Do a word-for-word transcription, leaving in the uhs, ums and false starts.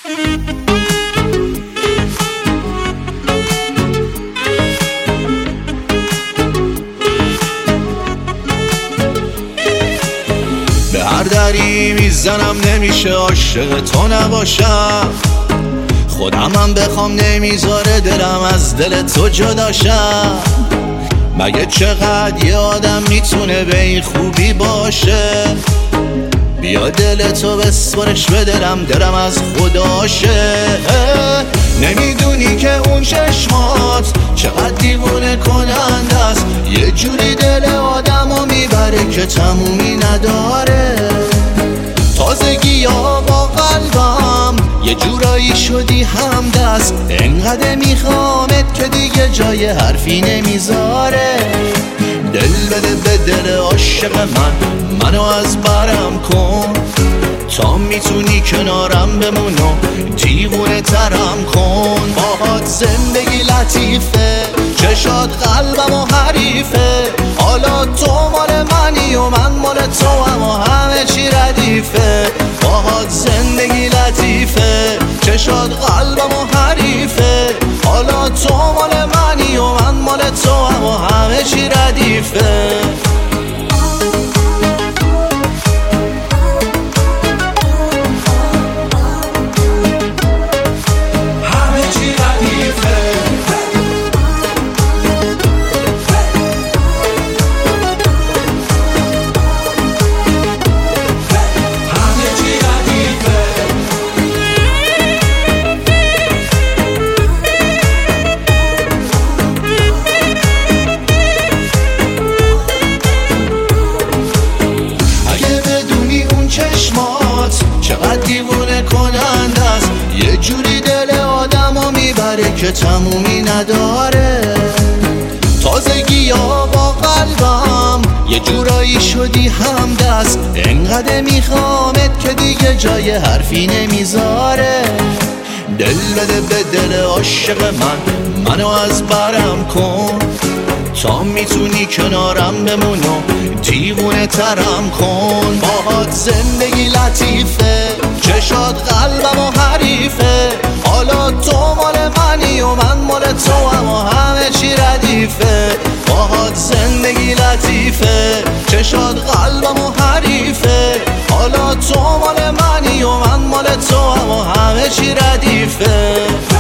به هر دری میزنم نمیشه عاشق تو نباشم، خودمم بخوام نمیذاره دلم از دل تو جداشم. مگه چقدر یه آدم میتونه به این خوبی باشه؟ بیا دل تو بسپرش به دلم، دلم از خداشه. نمیدونی که اون چشمات چقدر دیوونه کننده است، یه جوری دل آدمو میبره که تمومی نداره. تازگی ها با قلبم یه جورایی شدی همدست، انقدر میخوامت که دیگه جای حرفی نمیذاره. دل بده به دل عاشق من، منو از برم کن، تا میتونی کنارم بمون و دیوونه ترم کن. باهات زندگی لطیفه، چشات قلبم و حریفه، حالا تو مال منی و من مال تو هم و همه چی ردیفه. باهات زندگی لطیفه، چشات قلبم و حریفه، حالا تو مال منی و من مال تو هم و همه چی ردیفه. چقدر دیوونه کننده است، یه جوری دل آدمو میبره که تمومی نداره. تازگی ها با قلبم یه جورایی شدی همدست، انقدر میخوامت که دیگه جای حرفی نمیذاره. دل بده به دل عاشق من، منو از برم کن، تا میتونی کنارم بمون و دیوونه ترم کن. باهات زندگی لطیفه، چشات قلبم و حریفه، حالا تو مال منی و من مال تو هم و همه چی ردیفه. باهات زندگی لطیفه، چشات قلبم و حریفه، حالا تو مال منی و من مال تو هم و همه چی ردیفه.